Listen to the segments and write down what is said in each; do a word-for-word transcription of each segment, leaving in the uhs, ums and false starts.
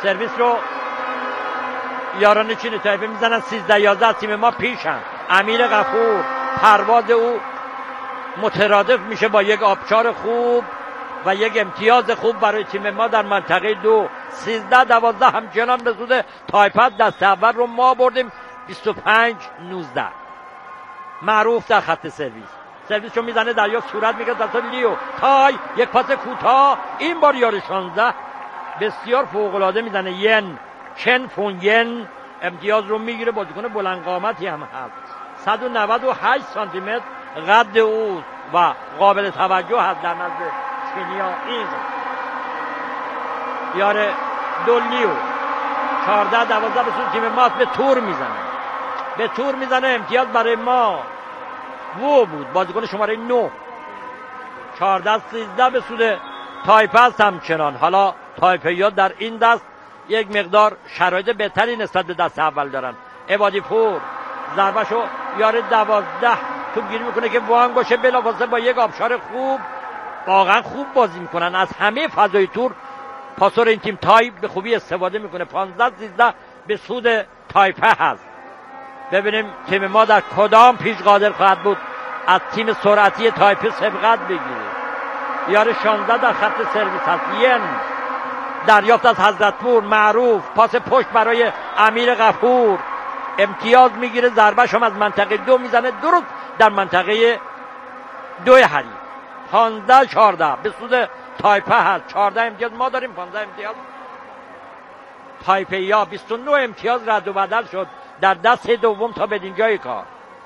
سرویس رو یاران چین تایپه میزنن. سیزده یازده از تیم ما پیشن. امیر غفور پرواز او مترادف میشه با یک آبشار خوب و یک امتیاز خوب برای تیم ما در منطقه دو. سیزده دوازده همچنان به سود تایپت. دست اول رو ما بردیم بیست و پنج نوزده. معروف در خط سرویس، سرویس رو میزنه دریافت صورت میگه دست لیو تای، یک پاس کوتاه این بار یار شانزده بسیار فوق‌العاده میزنه. ین چن فون ین امتیاز رو میگیره. بازیکن بلند قامتی هم هست، صد و نود و هشت سانتی متر قد او و قابل توجه هست در نزد چینیا. این یار دولیو چهارده دوازده به سود تیم ماست. به تور میزنه به تور میزنه امتیاز برای ما وو بود، بازیکن شماره نه. چهارده سیزده به سود تایپه است همچنان. حالا تایپه ها در این دست یک مقدار شرایط بهتری نسبت به دست اول دارن. عبادی پور ضربشو یار دوازده توپ گیری میکنه که وان باشه، بلافاصله با یک آبشار خوب، واقعا خوب بازی میکنن از همه فضای تور. پاسور این تیم تایپ به خوبی استفاده میکنه. پانزده سیزده به سود تایپه هست. ببینیم تیم ما در کدام پیش قادر خواهد بود از تیم سرعتی تایپه سبقت بگیره. یار شانزده در خط سرویس هست. ین دریافت از حضرتپور معروف، پاس پشت برای امیر غفور، امتیاز میگیره. ضربهش هم از منطقه دو میزنه درست در منطقه دو حریف. پانزده چهارده به سود تایپه هست. چهارده امتیاز ما داریم، پانزده امتیاز تایپه یا. بیست و نه امتیاز رد و بدل شد در دست دوم تا بدین جای کار.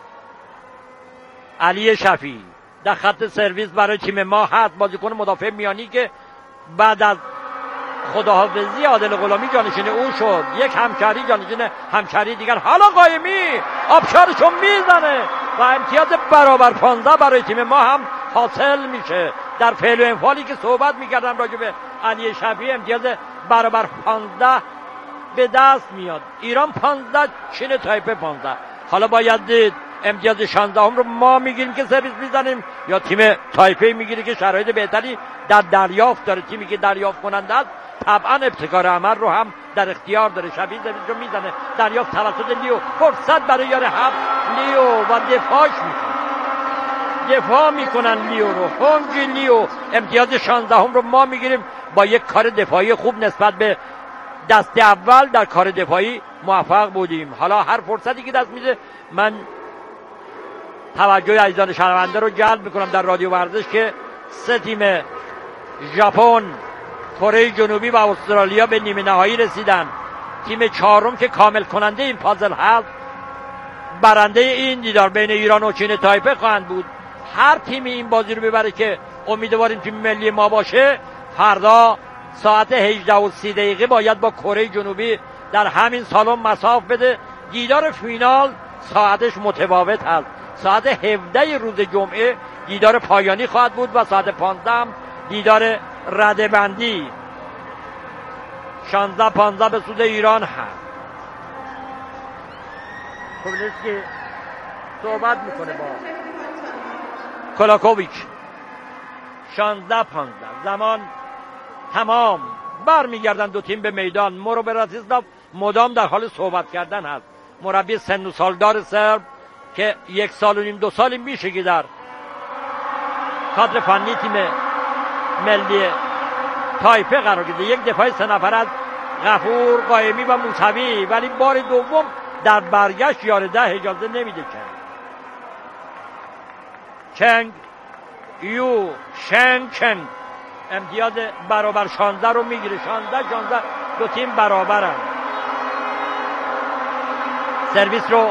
علی شفیع در خط سرویس برای تیم ما هست، بازیکن مدافع میانی که بعد از خداحافظی عادل غلامی جانشین او شد. یک همشهری جانشین همشهری دیگر. حالا قایمی آبشارشو میزنه و امتیاز برابر پانزده برای تیم ما هم حاصل میشه. در فعل و انفعالی که صحبت میکردم راجع به علی شفیع امتیاز برابر پانزده به دست میاد. ایران پانزده، چین تایپه پانزده. حالا باید دید امتیاز شانزده هم رو ما میگیریم که سرویس میزنیم یا تیم تایپه میگیره که شرایط بهتری در دریافت داره. تیمی که دریافت کننده است طبعا ابتکار عمل رو هم در اختیار داره. شبیه سرویس رو میزنه دریافت توسط لیو، فرصت برای یار هفت لیو و دفاعش میکنه. دفاع میکنن لیو رو. هنگی لیو امتیاز شانزده هم رو ما میگیریم با یک کار دفاعی خوب نسبت به دست اول. در کار دفاعی موفق بودیم. حالا هر فرصتی که دست میده من توجه عزیزان شنونده رو جلب میکنم در رادیو ورزش که سه تیم ژاپن، کره جنوبی و استرالیا به نیمه نهایی رسیدن. تیم چهارم که کامل کننده این پازل هست برنده این دیدار بین ایران و چین تایپه خواهند بود. هر تیمی این بازی رو ببره که امیدواریم تیم ملی ما باشه، فردا ساعت هجده و سی دقیقه باید با کره جنوبی در همین سالن مساف بده. دیدار فینال ساعتش متفاوت هست. ساعت هفده روز جمعه دیدار پایانی خواهد بود و ساعت پانزده هم دیدار رده‌بندی. شانزده پانزده به سود ایران هست. کوبلسکی صحبت میکنه با کلاکوویچ. شانزده پانزده زمان تمام. برمیگردن دو تیم به میدان. مورو براتیسلاو مدام در حال صحبت کردن هست. مربی سن و سالدار سرب که یک سال و نیم دو سالی میشه که در کادر فنی تیم ملی تایپه قرار گرفته. یک دفاع سه نفر از غفور، قایمی و موسوی، ولی بار دوم در برگشت یار ده اجازه نمیده. چنگ چنگ یو شنگ چنگ امتیاز برابر شانزده رو میگیره. شانزده شانزده دو تیم برابرن. سرویس رو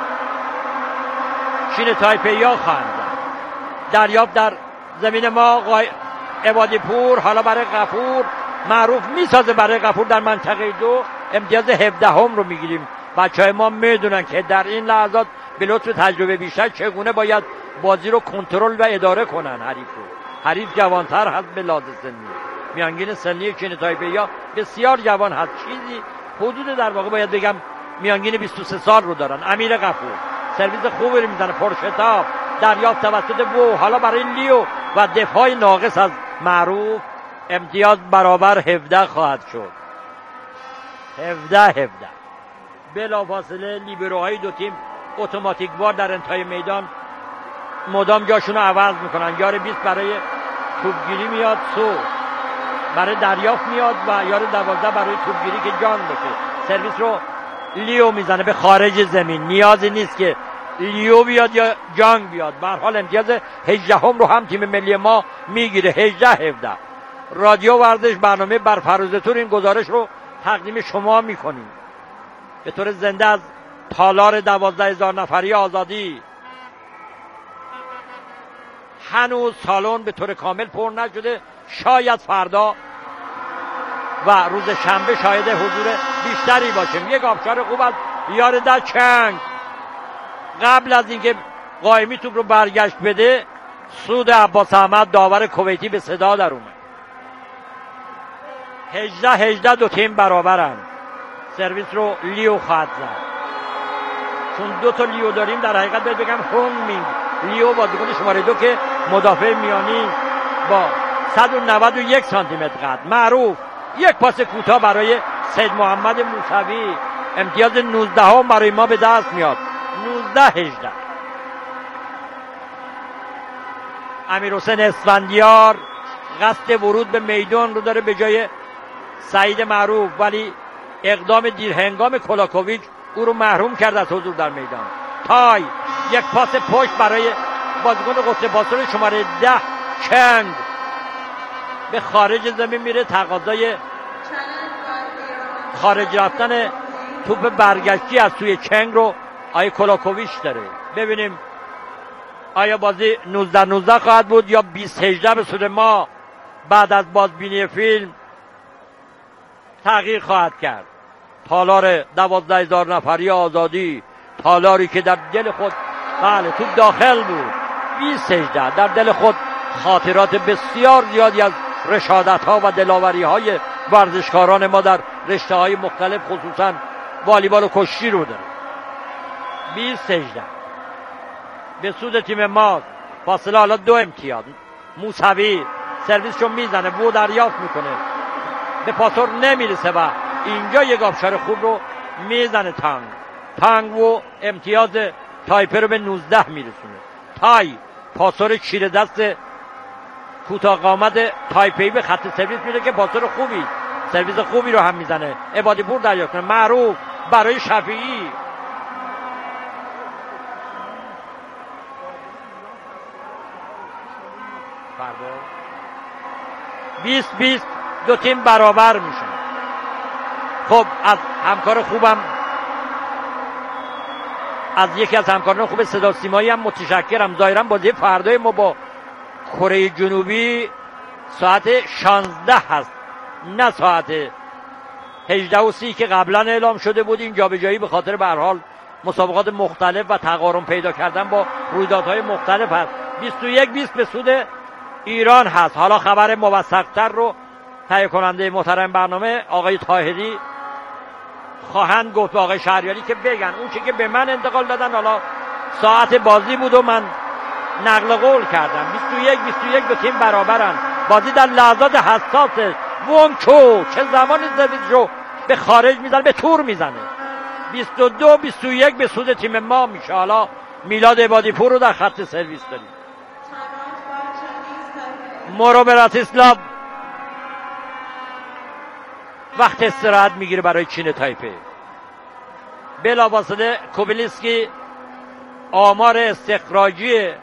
چین تایپه یا خواهند. دریافت در زمین ما قای... عبادی پور. حالا برای غفور معروف میسازه برای غفور در منطقه دو. امتیاز هفده هم رو میگیریم. بچه های ما میدونن که در این لحظات به لطف تجربه بیشتر چگونه باید بازی رو کنترل و اداره کنن. حریف رو حریف جوانتر هست به لحاظ سنی. میانگین سنی چین تایپه یا بسیار جوان هست. چیزی حدود در واقع باید بگم میانگین بیست و سه سال رو دارن. امیر غفور سرویس خوبی رو میزنه، پرشتاب، دریافت توسط وو. حالا برای لیو و دفاع ناقص از معروف امتیاز برابر هفده خواهد شد. هفده هفده. بلافاصله لیبروهای دو تیم اتوماتیک وار در انتهای میدان مدام جاشون رو عوض میکنن. یار بیست برای توپگیری میاد سو، برای دریافت میاد و یار دوازده برای توپگیری که جان باشه. سرویس رو لیو میزنه به خارج زمین. نیازی نیست که لیو بیاد یا جانگ بیاد. به هر حال امتیاز هجده هم رو هم تیم ملی ما میگیره. هجده هفده. رادیو ورزش برنامه بر فروزه تور این گزارش رو تقدیم شما میکنیم به طور زنده از تالار دوازده هزار نفری آزادی. هنوز سالن به طور کامل پر نشده. شاید فردا و روز شنبه شاید حضور بیشتری باشیم. یک آبشار خوب از یار در چنگ قبل از اینکه قائمی توپ رو برگشت بده، سود عباس احمد داور کویتی به صدا در اومد. هجده هجده دو تیم برابرن. سرویس رو لیو خواهد زد. چون دو تا لیو داریم در حقیقت باید بگم هونگ مینگ لیو بازیکن شماره دو که مدافع میانی با صد و نود و یک سانتی متر قد معروف. یک پاس کوتاه برای سید محمد موسوی. امتیاز نوزده هم برای ما به دست میاد. نوزده هجده. امیر حسین اسفندیار قصد ورود به میدان رو داره به جای سعید معروف، ولی اقدام دیر هنگام کلاکوویچ او رو محروم کرد از حضور در میدان. تای یک پاس پشت برای بازیکن قطب پاسور شماره ده چنگ به خارج زمین میره. تقاضای خارج رفتن توپ برگشتی از سوی چنگ رو آیا کلاکوویچ داره. ببینیم آیا بازی نوزده نوزده خواهد بود یا بیست هجده به سود ما بعد از بازبینی فیلم تغییر خواهد کرد. تالار دوازده هزار نفری آزادی، تالاری که در دل خود بله توپ داخل بود. بیست هجده در دل خود خاطرات بسیار زیادی از رشادت ها و دلاوری های ورزشکاران ما در رشته های مختلف خصوصا والیبال و کشتی رو داره. بیست هجده به سود تیم ما. فاصله حالا دو امتیاز. موسوی سرویس رو میزنه، بو دریافت میکنه، به پاسور نمیرسه و اینجا یک آبشار خوب رو میزنه تانگ. تانگ و امتیاز تایپه رو به نوزده میرسونه. تای پاسور چیره دست کوتاه قامت تایپه‌ای به خط سرویس میره که پاسور خوبی، سرویس خوبی رو هم میزنه. عبادی پور دریافت کنه. معروف برای شفیعی. بیست بیست دو تیم برابر میشن. خب از همکار خوبم از یکی از همکاران خوب صدا سیمایی هم متشکرم. ظاهرا بازی فردای ما با کره جنوبی ساعت شانزده هست نه ساعت هجده و سی که قبلا اعلام شده بود. این جابجایی به خاطر به هر حال مسابقات مختلف و تقارن پیدا کردن با رویدادهای مختلف هست. بیست و یک بیست به سود ایران هست. حالا خبر موثق‌تر رو تهیه کننده محترم برنامه آقای طاهری خواهند گفت، آقای شهریاری که بگن. اون چی که به من انتقال دادن حالا ساعت بازی بود و من نقل قول کردم. بیست و یک بیست و یک دو تیم برابرن. بازی در لحظات حساسه. وونچو چه زمانی زدید رو به خارج میزنه، به تور میزنه. بیست و دو بیست و یک به سود تیم ما میشه. حالا میلاد عبادی پور رو در خط سرویس داریم. مورو براتیسلاو وقت استراحت میگیره برای چین تایپه. بلافاصله کوبیلیسکی آمار استخراجی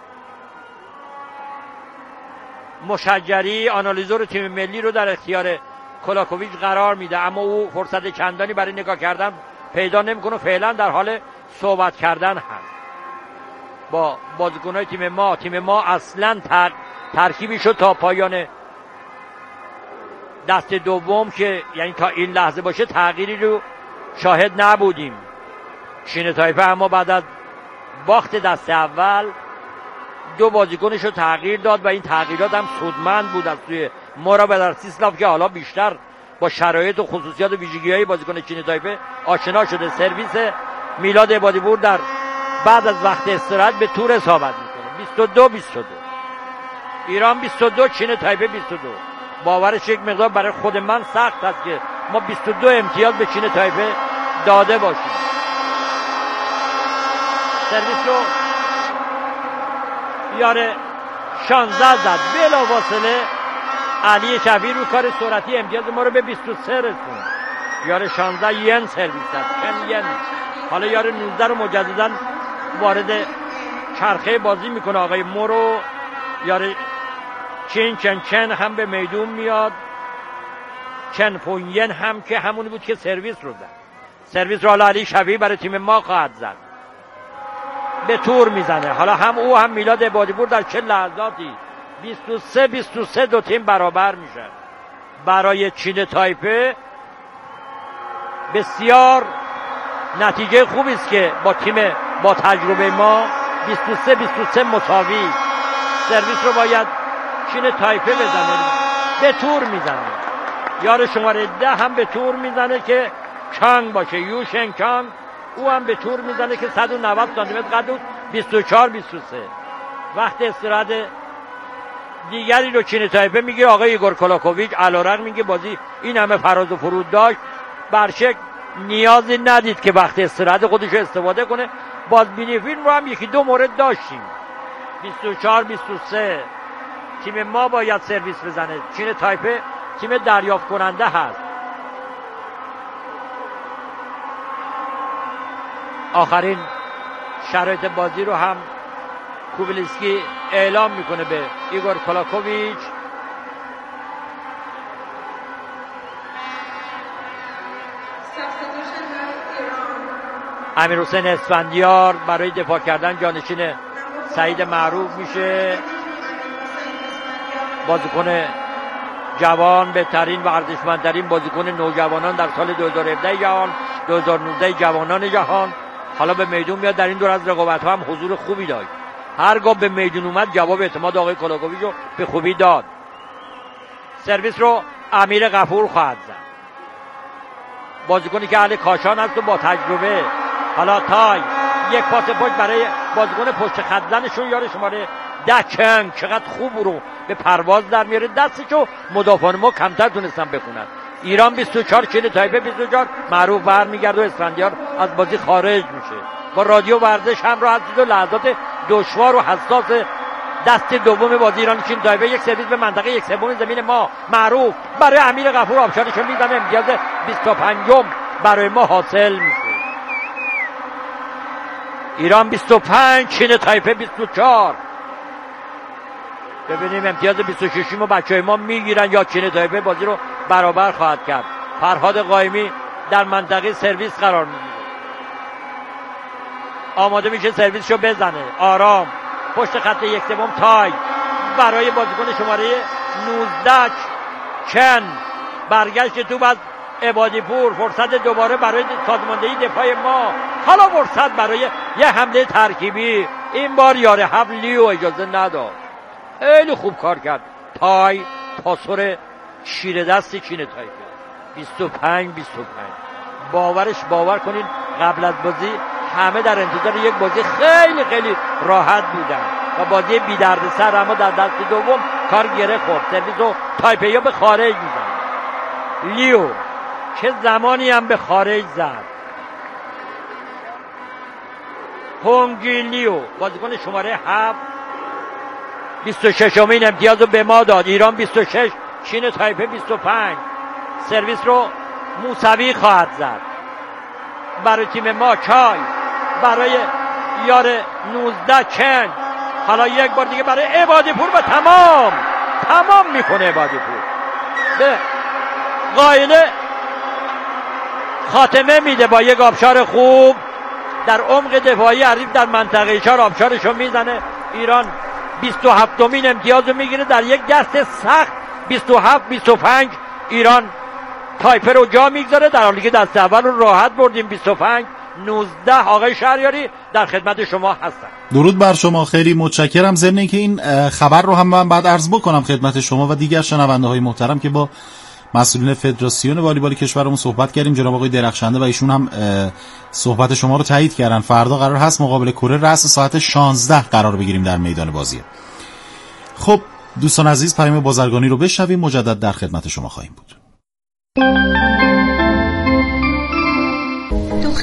مشجری آنالیزور تیم ملی رو در اختیار کلاکوویچ قرار میده، اما او فرصت چندانی برای نگاه کردن پیدا نمیکنه. فعلا در حال صحبت کردن هست با بازیکن‌های تیم ما. تیم ما اصلا تر... ترکیبی شد تا پایان دست دوم که یعنی تا این لحظه باشه تغییری رو شاهد نبودیم. چین تایپه اما بعد از باخت دست اول دو بازیکنش رو تغییر داد و این تغییرات هم سودمند بود از سوی مورو براتیسلاو که حالا بیشتر با شرایط و خصوصیات و ویژگی‌های بازیکن چین تایپه آشنا شده. سرویس میلاد عبادی پور در بعد از وقت استراحت به تور اصابت میکنه. بیست و دو بیست و دو ایران بیست و دو چین تایپه بیست و دو. باورش یک مقدار برای خود من سخت است که ما بیست و دو امتیاز به چین تایپه داده باشیم. سرویس رو یاره شانزده زد، بلافاصله علی شفیع رو کار سرعتی امتیاز ما رو به بیست و سه رسون. یاره شانزده ین سرویس زد، چند ین. حالا یاره نوزده رو مجدداً وارد چرخه بازی میکنه آقای مورو. یاره چین چن چن هم به میدون میاد، چن پونین هم که همونی بود که سرویس رو زد. سرویس رو حالا علی شفیع برای تیم ما خواهد زد، به تور میزنه. حالا هم او هم میلاد عبادی‌پور در چه لحظاتی بیست و سه بیست و سه دو تیم برابر میشه. برای چین تایپه بسیار نتیجه خوبی است که با تیم با تجربه ما بیست و سه بیست و سه مساوی. سرویس رو باید چین تایپه بزنه، به تور میزنه. یار شماره ده هم به تور میزنه که چانگ باشه، یو شن چانگ. او هم به تور میزنه که صد و نود سانتی متر قد بود، بیست و چهار بیست و سه. وقت استراحت دیگری رو چین تایپه میگه آقای ایگور کلاکوویچ. علیرغم اینکه بازی این همه فراز و فرود داشت، برشک نیازی ندید که وقت استراحت خودش استفاده کنه. بازبینی فیلم رو هم یکی دو مورد داشتیم. بیست و چهار بیست و سه تیم ما باید سرویس بزنه. چین تایپه تیم دریافت کننده هست. آخرین شرایط بازی رو هم کوبیلسکی اعلام میکنه به ایگور کلاکوویچ. امیرحسین اسفندیار برای دفاع کردن جانشین سعید معروف میشه. بازیکن جوان، بهترین و ارزشمندترین بازیکن نوجوانان در سال دو هزار و هفده جهان، دو هزار و نوزده جوانان جهان. حالا به میدون میاد. در این دور از رقابت ها هم حضور خوبی داشت. هرگاه به میدون اومد جواب اعتماد آقای کلاکوویچ رو به خوبی داد. سرویس رو امیر غفور خواهد زد، بازیکنی که اهل کاشان هست و با تجربه. حالا تای یک پاس پشت برای بازیکن پشت خط زنشون، یار شماره ده چنگ چقدر خوب رو به پرواز در میاره. دستشو مدافعان ما کمتر تونستن بخونن. ایران بیست و چهار چین تایپه بیست و چهار. معروف برمیگرده و اسفندیار از بازی خارج میشه. با رادیو ورزش هم را هستید و لحظات دشوار و حساس دست دوم بازی ایران چین تایپه. یک سرویس به منطقه یک سوم زمین ما. معروف برای امیر غفور آبشارشو میزنه. امتیاز بیست و پنج برای ما حاصل میشه. ایران بیست و پنج چین تایپه بیست و چهار. ببینیم امتیاز بیست و شش رو بچهای ما میگیرن یا چین تایپه بازی رو برابر خواهد کرد. فرهاد قائمی در منطقه سرویس قرار میگیره، آماده میشه سرویسشو بزنه. آرام پشت خط یک سوم تای برای بازیکن شماره نوزده چن. برگشت توپ از عبادی‌پور. فرصت دوباره برای سازماندهی دفاع ما. حالا فرصت برای یه حمله ترکیبی. این بار یاره هفت لیو اجازه نداد. خیلی خوب کار کرد تای. پاسور شیر دست چین تایپه بیست و پنج بیست و پنج. باورش باور کنین قبل از بازی همه در انتظار یک بازی خیلی خیلی راحت بودن و بازی بی درد سر، اما در دست دوم کار گره خورد. سرویس و تایپه ها به خارج میزن. لیو چه زمانی هم به خارج زد. هونگی لیو بازیکن شماره هفت بیست و شش امین امتیاز رو به ما داد. ایران بیست و شش چین تایپه بیست و پنج. سرویس رو موسوی خواهد زد برای تیم ما. چای برای یار نوزده چن. حالا یک بار دیگه برای عبادی‌پور و تمام تمام میکنه. عبادی‌پور به قائله خاتمه میده با یک آبشار خوب در عمق دفاعی حریف در منطقه چهار. آبشارشو میزنه. ایران بیست و هفتمین امتیاز رو میگیره در یک دست سخت. بیست و هفت بیست و پنج ایران تایپه رو جا میگذاره، در حالی که دست اول رو راحت بردیم. بیست و پنج نوزده. آقای شهریاری در خدمت شما هستم. درود بر شما، خیلی متشکرم. ضمن اینکه این خبر رو هم من بعد عرض بکنم خدمت شما و دیگر شنونده های محترم که با مسئولین فدراسیون والیبال کشورمون صحبت کردیم، جناب آقای درخشنده، و ایشون هم صحبت شما رو تایید کردن. فردا قرار هست مقابل کره رأس ساعت شانزده قرار بگیریم در میدان بازی. خب دوستان عزیز، پیام بازرگانی رو بشنویم، مجدد در خدمت شما خواهیم بود.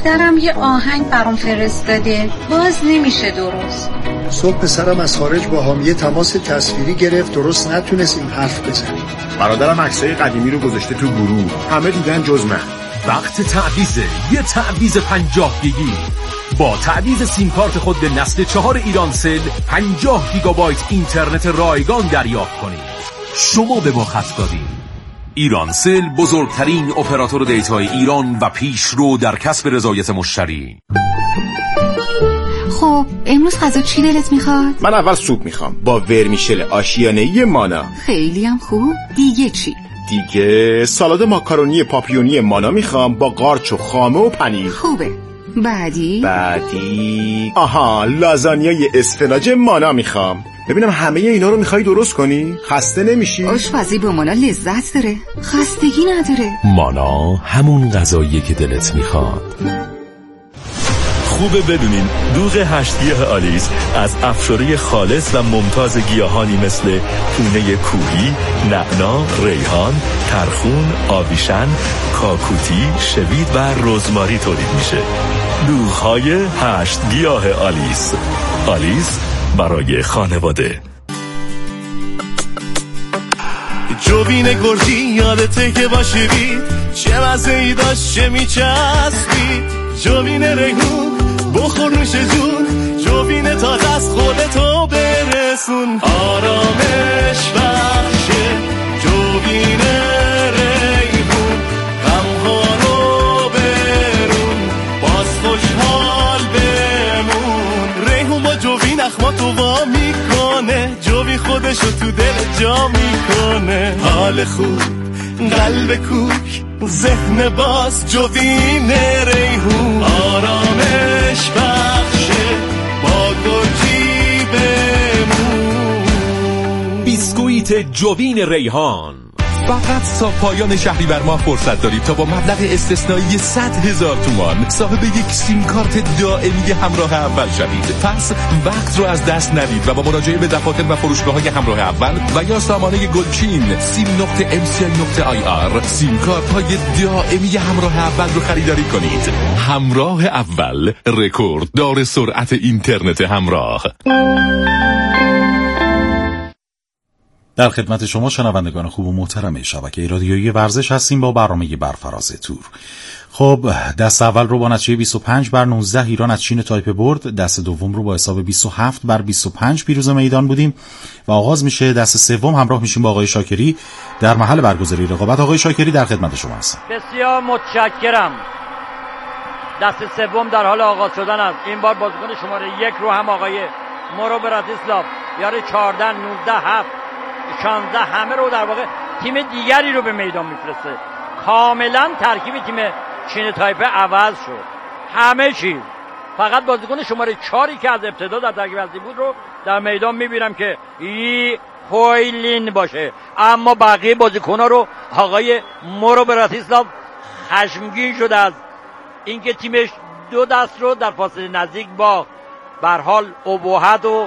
مادرم یه آهنگ برام فرستاده، باز نمیشه درست. صبح پسرم از خارج با حامیه تماس تصویری گرفت، درست نتونستیم حرف بزنیم. برادرم عکسای قدیمی رو گذاشته تو گروه، همه دیدن جز من. وقت تعویضه، یه تعویض پنجاه گیگی. با تعویض سیم کارت خود به نسل چهار ایرانسل پنجاه گیگابایت اینترنت رایگان دریافت کنید. شما به ما خط دادید. ایرانسل بزرگترین اپراتور دیتای ایران و پیشرو در کسب رضایت مشتری. خب امروز غذا چی دلت میخواد؟ من اول سوپ میخوام با ورمیشل آشیانه‌ای مانا. خیلی هم خوب. دیگه چی؟ دیگه سالاد ماکارونی پاپیونی مانا میخوام با قارچ و خامه و پنیر. خوبه. بعدی؟ بعدی آها لازانیای اسفناج مانا میخوام. ببینم همه اینا رو میخوای درست کنی؟ خسته نمیشی؟ آشپزی با مانا لذت داره، خستگی نداره. مانا همون غذاییه که دلت میخواد. خوبه بدونین دوغ هشت گیاه آلیس از افشاره خالص و ممتاز گیاهانی مثل پونه کوهی، نعنا، ریحان، ترخون، آویشن، کاکوتی، شوید و رزماری تولید میشه. دوغ‌های هشت گیاه آلیس. آلیس برای خانواده. جوین گرجی یادته که باشی بید، چه مزه‌ای داشت چه میچسبید. جوین ریحون بخور نوش جون، جوین تازه از خودتو برسون. آرامش بخشه جوین ریحون، غمها رو برون باز خوشحال بمون. ریحون با جوین اخماتو وا میکنه، جوین خودشو تو دل جا میکنه. حال خوب قلب کوک ذهن باز جوین ریحون. آرامش بخشه با گرجی بمون. بیسکویت جوین ریحان. فقط تا پایان شهریور ماه فرصت دارید تا با مبلغ استثنایی صد هزار تومان صاحب یک سیم کارت دائمی همراه اول شوید. پس وقت رو از دست ندید و با مراجعه به دفاتر و فروشگاه‌های همراه اول و یا سامانه گلچین سیم نقطه ام سی آی نقطه آی آر سیم کارت‌های دائمی همراه اول رو خریداری کنید. همراه اول، رکورد دار سرعت اینترنت همراه. در خدمت شما شنوندگان خوب و محترم شبکه رادیویی ورزش هستیم با برنامه برفراز تور. خب دست اول رو با نتیجه بیست و پنج بر نوزده ایران از چین تایپه برد. دست دوم رو با حساب بیست و هفت بر بیست و پنج پیروز میدان بودیم و آغاز میشه دست سوم. همراه میشیم با آقای شاکری در محل برگزاری رقابت. آقای شاکری در خدمت شما هستم. بسیار متشکرم. دست سوم در حال آغاز شدن است. این بار بازیکن شماره یک رو هم آقای مورو براتیسلاو یار چهارده نوزده هفت شانزده همه رو در واقع تیم دیگری رو به میدان میفرسته. کاملا ترکیب تیم چین تایپه عوض شد، همه چیز. فقط بازیکن شماره چهاری که از ابتدا در ترکیب اصلی بود رو در میدان میبینم که ای هویلین باشه، اما بقیه بازیکن‌ها رو آقای مورو براتیسلاو خشمگین شده از اینکه تیمش دو دست رو در فاصله نزدیک با به هر حال ابهت و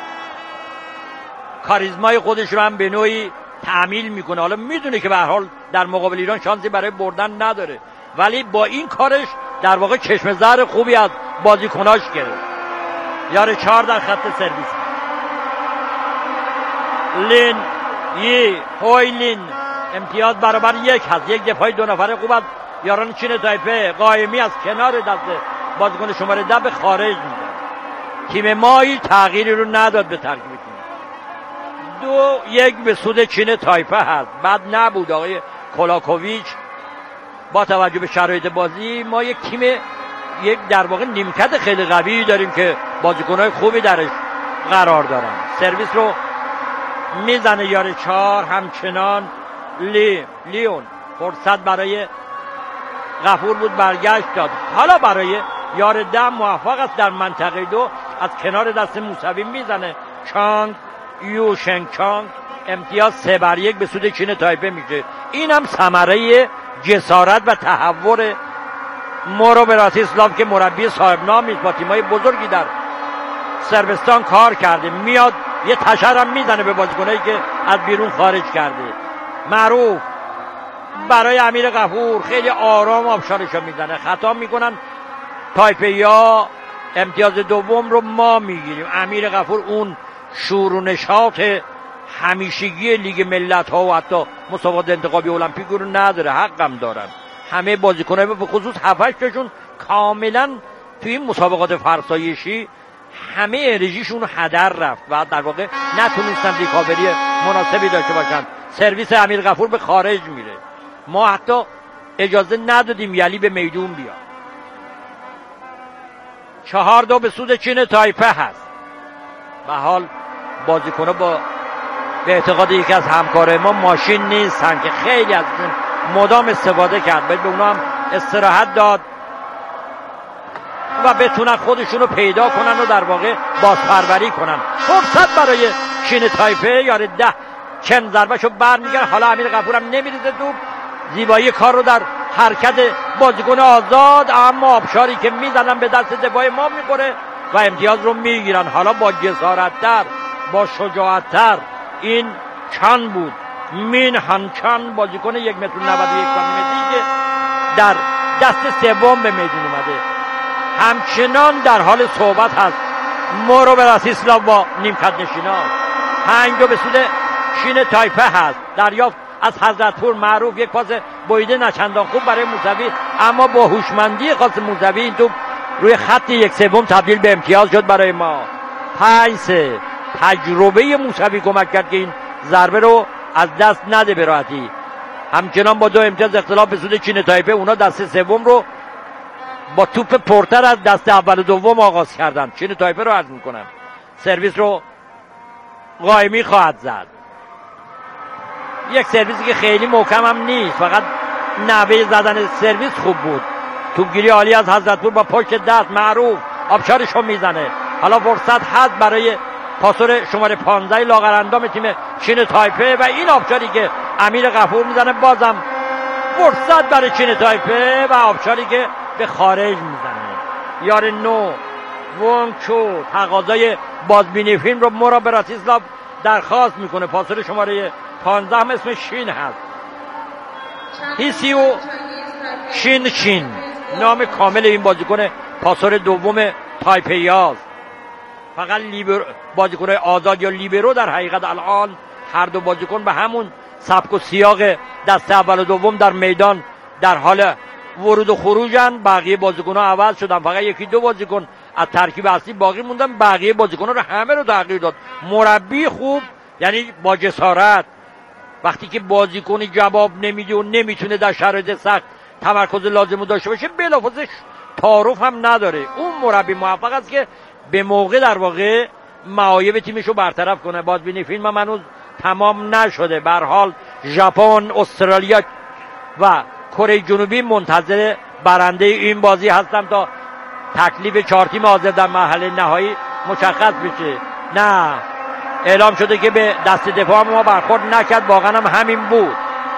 کاریزمای خودش رو هم به نوعی تعمیل میکنه. حالا میدونه که به هر حال در مقابل ایران شانسی برای بردن نداره، ولی با این کارش در واقع چشم زهر خوبی از بازیکناش گرفت. یار چهار در خط سرویس لین یی هویلین امتیاز برابر یک هست. یک دفاعی دو نفره خوب از یاران چین تایپه. قائمی از کنار دست بازیکن شماره ده به خارج میده. تیم ما هیچ تغییری رو نداد به ترکیب تیم. دو یک به سود چین تایپه هست. بد نبود آقای کولاکوویچ. با توجه به شرایط بازی ما یک تیم یک در واقع نیمکت خیلی قوی داریم که بازیکن‌های خوبی درش قرار دارن. سرویس رو میزنه یار چهار. همچنان لی لیون فرصت برای غفور بود، برگشت داد. حالا برای یار ده موفق است در منطقه دو از کنار دست موسوی میزنه. چانگ یو شنگ چانگ امتیاز سه بر یک به سود چین تایپه میشه. این هم ثمره جسارت و تحور مورو براتیسلاو که مربی صاحب نامی است، با تیمای بزرگی در سربستان کار کرده. میاد یه تشرم میزنه به بازیکنایی که از بیرون خارج کرده. معروف برای امیر غفور خیلی آرام آبشارشو میزنه. خطا میکنن تایپه‌یا امتیاز دوم رو ما میگیریم. امیر غفور اون شور و نشاط همیشگی لیگ ملت ها و حتی مسابقات انتخابی المپیک رو نداره. حقم دارن. همه بازیکن‌ها به خصوص هفت هشت تاشون کاملا توی این مسابقات فرسایشی همه انرژیشون هدر رفت و در واقع نتونستن ریکاوری مناسبی داشته باشن. سرویس امیر غفور به خارج میره. ما حتی اجازه ندادیم یلی به میدون بیاد. چهار دو به سود چین تایپه هست. به حال بازیکن‌ها با به اعتقاد یکی از همکارای ما ماشین نیستن که خیلی ازشون مدام استفاده کرد. باید به اونا هم استراحت داد و بتونن خودشون رو پیدا کنن و در واقع بازپروری کنن. فرصت برای چین تایپه یاره ده چند ضربهشو برمیگرد. حالا امیر غفورم نمیریزه توپ. زیبایی کار رو در حرکت بازیکن آزاد، اما آبشاری که میزنن به دست دفاع ما میخوره و امتیاز رو میگیرن. حالا با جسارت‌تر، با شجاعت‌تر. این چند بود مین هنچان بازیکن یک متر و نود و یک سانتی که در دست سوم به میدون اومده، همچنان در حال صحبت هست. مورو براتیسلاو با نیمکت نشینا. پنج دو به سود چین تایپه هست. دریافت از حضرتپور معروف، یک پاس بریده نچندان خوب برای موسوی، اما با هوشمندی خاص موسوی این توپ روی خط یک سوم تبدیل به امتیاز شد برای ما. پنج سه. تجربه موسوی کمک کرد که این ضربه رو از دست نده به راحتی. همچنان با دو امتیاز اختلاف به سود چین تایپه. اونا دست سوم رو با توپ پرتر از دست اول و دوم آغاز کردن. چین تایپه رو عرض میکنم. سرویس رو قائمی خواهد زد. یک سرویسی که خیلی محکم هم نیست، فقط نحوه زدن سرویس خوب بود. توپگیری عالی از حضرتپور با پشت دست معروف آبشارش رو میزنه. حالا فرصت هست برای پاسور شماره پانزده لاغرندام تیم چین تایپه و این آبشاری که امیر غفور میزنه. بازم فرصت برای چین تایپه و آبشاری که به خارج میزنه. یار نو وونگ چو تقاضای بازبینی فیلم رو مورا براتیسلاو درخواست میکنه. پاسور شماره پانزده هم اسم شین هست. هیسیو شین شین نام کامل این بازیکن پاسور دوم تایپه‌یاز. فقط لیبر بازیکن آزاد یا لیبرو در حقیقت الان هر دو بازیکن به همون سبک و سیاق دست اول و دوم در میدان در حال ورود و خروجن. بقیه بازیکن‌ها عوض شدن، فقط یکی دو بازیکن از ترکیب اصلی باقی موندن. بقیه بازیکن‌ها رو همه رو تغییر داد. مربی خوب یعنی با جسارت، وقتی که بازیکنی جواب نمیده و نمیتونه در شرایط سخت تمرکز لازم رو داشته باشه بلافاصله تعارف هم نداره. اون مربی موفق است که به موقع در واقع معایب تیمش رو برطرف کنه. بازبینی فیلم هم هنوز تمام نشده. به هر حال ژاپن، استرالیا و کره جنوبی منتظر برنده این بازی هستن تا تکلیف چهار تیم حاضر در مرحله نهایی مشخص بشه. نه، اعلام شده که به دست دفاع ما برخورد نکرد. واقعا هم همین بود.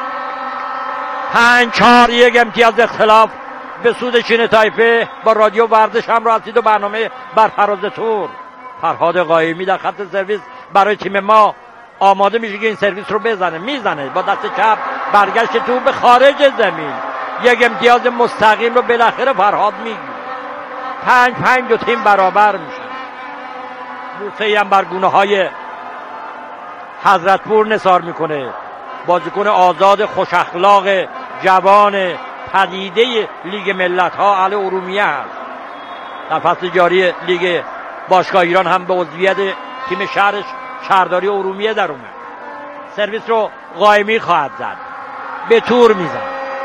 پنج چهار یک امتیاز اختلاف به سود چین تایپه. با رادیو ورزش هم را هستید و برنامه بر فراز تور. فرهاد قائمی در خط سرویس برای تیم ما آماده میشه که این سرویس رو بزنه. میزنه با دست چپ، برگشت تو به خارج زمین. یک امتیاز مستقیم رو بالاخره فرهاد میگیره. پنج پنج دو تیم برابر میشن. بوسه‌ای هم بر گونه های حضرتپور نثار میکنه. بازیکن آزاد خوش اخلاق جوان پدیده لیگ ملت ها اهل ارومیه هست. در فصل جاری لیگ باشگاه ایران هم به عضویت تیم شهرش شهرداری ارومیه در اومد. سرویس رو قائمی خواهد زد. به تور میزن.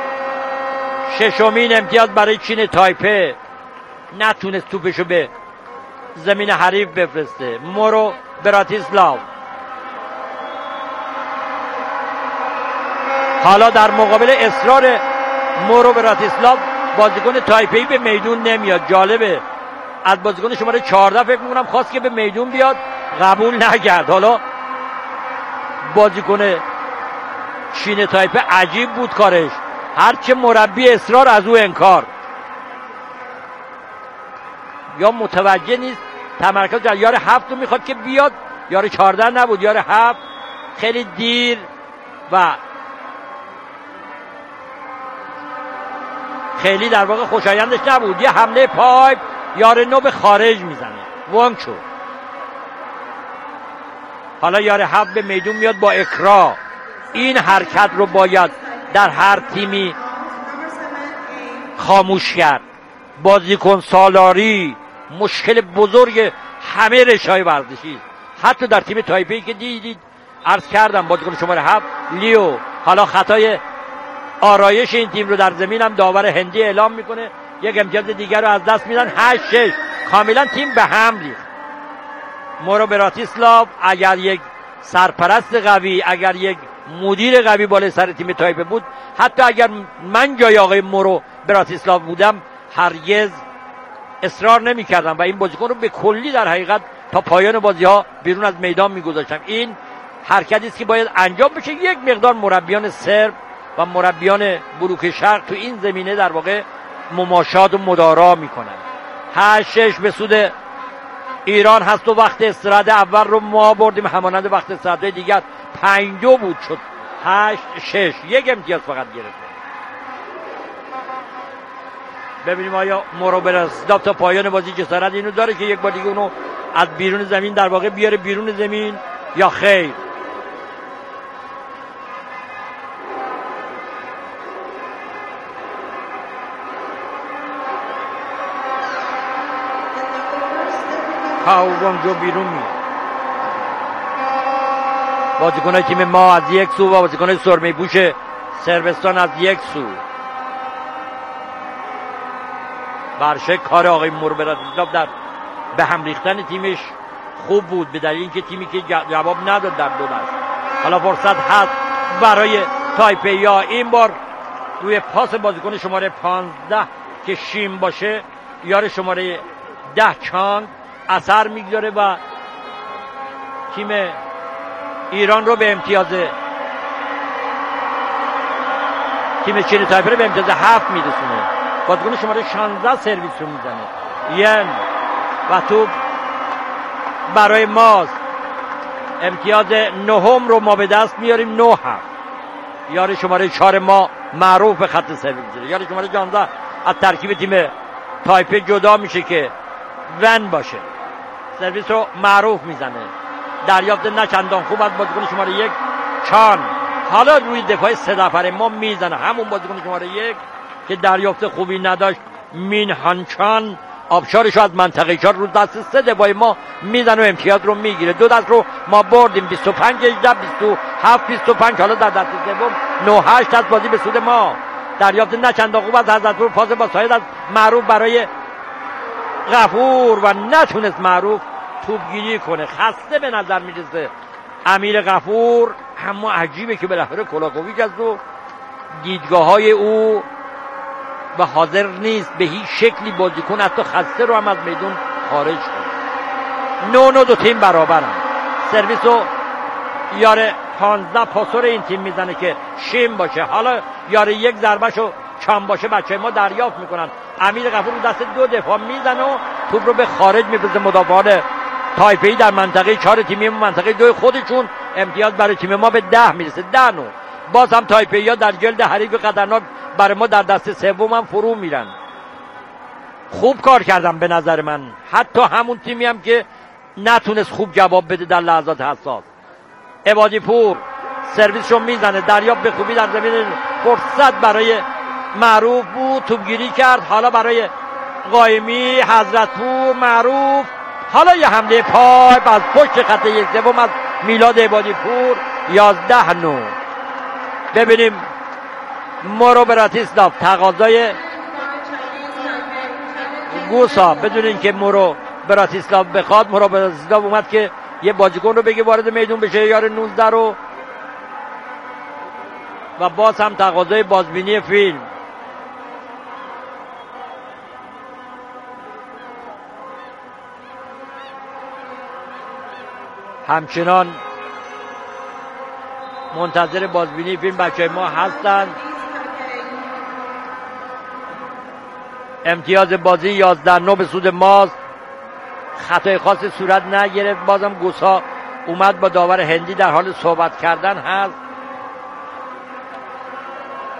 ششمین امتیاز برای چین تایپه. نتونست توپشو به زمین حریف بفرسته. مورو براتیسلاو حالا در مقابل اصرار مورو براتیسلاو بازیکن تایپه‌ای به میدون نمیاد. جالبه، از بازیکن شماره چهارده فکر میکنم خواست که به میدون بیاد، قبول نکرد. حالا بازیکن چین تایپه عجیب بود کارش، هرچه مربی اصرار از او انکار. یا متوجه نیست تمرکز در یار هفت رو میخواد که بیاد، یار چهارده نبود، یار هفت. خیلی دیر و خیلی در واقع خوشایندش نبود. یه حمله پای یار نو به خارج میزنه، وانگ شد. حالا یار هفت به میدون میاد با اکرا. این حرکت رو باید در هر تیمی خاموش کرد. بازیکن سالاری مشکل بزرگ همه رشای ورزشی، حتی در تیم تایپی که دیدید عرض کردم بازیکن شماره هفت لیو. حالا خطای آرایش این تیم رو در زمین هم داور هندی اعلام میکنه، یک امتیاز دیگر رو از دست میدن. هشت شش کاملا تیم به هم ریخت. مورو براتیسلاو اگر یک سرپرست قوی، اگر یک مدیر قوی بالای سر تیم تایپ بود، حتی اگر من جای آقای مورو براتیسلاو بودم هرگز اصرار نمی کردم و این بازیکن رو به کلی در حقیقت تا پایان بازی ها بیرون از میدان می گذاشتم. این حرکتی است که باید انجام بشه. یک مقدار مربیان سرب و مربیان بلوک شرق تو این زمینه در واقع مماشات و مدارا میکنن. هشت شش به سود ایران هست و وقت استراحت اول رو ما بردیم همانند وقت استراحت دیگر. پنج دو بود شد هشت شش، یک امتیاز فقط گرفت. ببینیم آیا مورو براتیسلاو تا پایان بازی جسارت اینو داره که یک بار دیگه اونو از بیرون زمین در واقع بیاره بیرون زمین یا خیر. کاوان جو بیرون میاد. بازیکنای تیم ما از یک سو و بازیکنای سرمه پوش صربستان از یک سو. برشک کار آقای مورو براتیسلاو در به هم ریختن تیمش خوب بود، به دلیل اینکه تیمی که جواب نداد در دو دست. حالا فرصت هست برای تایپه یا این بار روی پاس بازیکن شماره پانزده که شیم باشه یار شماره ده چانگ اثر میگذاره و تیم ایران رو به امتیاز تیم چین تایپه رو به امتیاز هفت میرسونه. بازیکن شماره شانزده سرویس رو میزنه ین و توپ برای ماست. امتیاز نهم رو ما به دست میاریم. نه هفت یار شماره چهار ما معروف به خط سرویس میزنه. یار شماره پانزده از ترکیب تیم تایپه جدا میشه که ون باشه. سرویس رو معروف میزنه. دریافت نه چندان خوب از بازیکن شماره یک چان. حالا روی دفاع سه نفره ما میزنه همون بازیکن شماره یک که دریافت خوبی نداشت، مین هانچان آبشارش از منطقه چهار رو دست سه دفاع ما میزنه و امتیاز رو میگیره. دو دست رو ما بردیم. بیست و پنج هجده بیست و هفت بیست و پنج. حالا در دست سوم نه هشت از بازی به سود ما. دریافت نه چندان خوب از حضرتپور. پاس با ساید از معروف برای غفور و نتونست معروف توپگیری کنه. خسته به نظر میرسه امیر غفور، اما عجیبه که بالاخره کلاکوویچ از دو دیدگاه های او و حاضر نیست به هیچ شکلی بازیکن حتی خسته رو هم از میدون خارج کنه. نو نو دو تیم برابرن. سرویس رو یار پانزده پاسور این تیم میزنه که شیم باشه. حالا یار یک ضربهشو چام باشه بچه ما دریافت میکنن. امیر غفور رو دست دو دفاع میزنه و توپ رو به خارج میفرسته. مدافعان تایپه‌ای در منطقه چهار تیمی منطقه دو خودشون. امتیاز برای تیم ما به ده میرسه. ده نو. باز هم تایپه‌ای‌ها در جلد حریف خطرناک برای ما در دست سوم هم فرو میرن. خوب کار کردم به نظر من. حتی همون تیمی هم که نتونست خوب جواب بده در لحظات حساس. عبادی پور سرویسشو میزنه. دریافت به خوبی در زمین. فرصت برای معروف بود، توپگیری کرد. حالا برای قائمی حضرتپور معروف. حالا یه حمله پای از پشت خط یک سوم از میلاد عبادی پور. یازده نو. ببینیم مورو براتیسلاو تقاضای گوسا بدون اینکه مورو براتیسلاو بخواد. مورو براتیسلاو اومد که یه بازیکن رو بگه وارد میدون بشه، یار نوزده رو. و باز هم تقاضای بازبینی فیلم. همچنان منتظر بازبینی فیلم بچه ما هستند. امتیاز بازی یازده نو به سود ماست. خطای خاص صورت نگرفت. بازم گوسا اومد با داور هندی در حال صحبت کردن هست.